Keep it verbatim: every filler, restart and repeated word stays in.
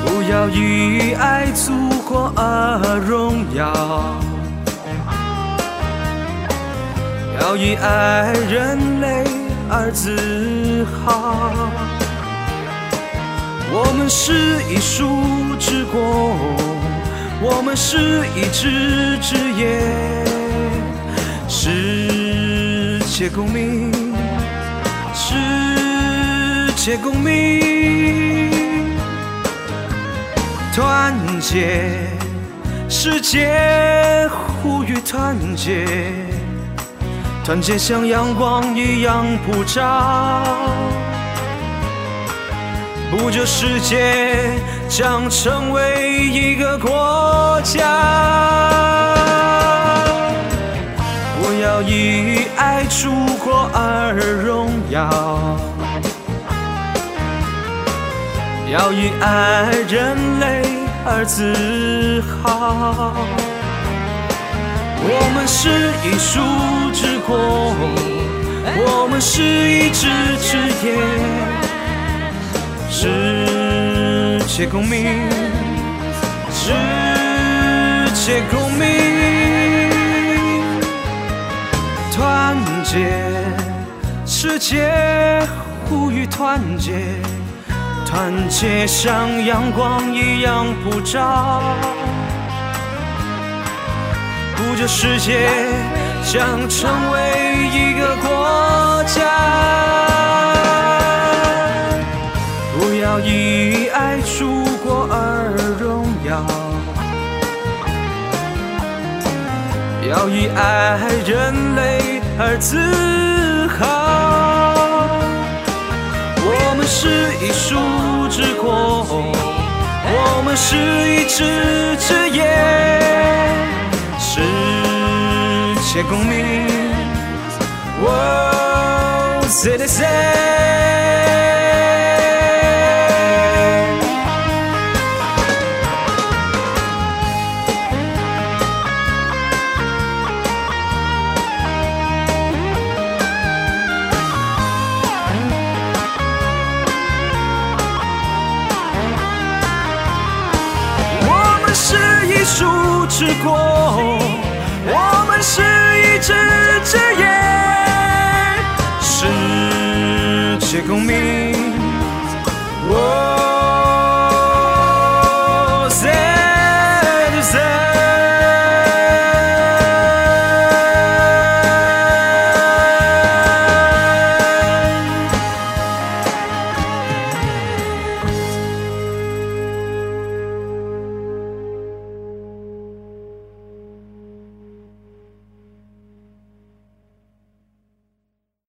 不要以爱祖国而荣耀，要以爱人类而自豪。我们是一树之国，我们是一枝之叶，世界公民，世界公民，团结，世界呼吁团结，团结像阳光一样普照，不久世界将成为一个国家。我要以爱祖国而荣耀，要以爱人类而自豪。我们是一树之国，我们是一枝之叶，世界公民，世界公民，团结，世界呼吁团结，团结像阳光一样普照，不久世界将成为一个国家。不要以爱祖国而荣耀，要以爱人类而自豪。我们是一树之国，我们是一枝之叶，世界公民 World Citizen。树之国，我们是一枝之叶，世界公民。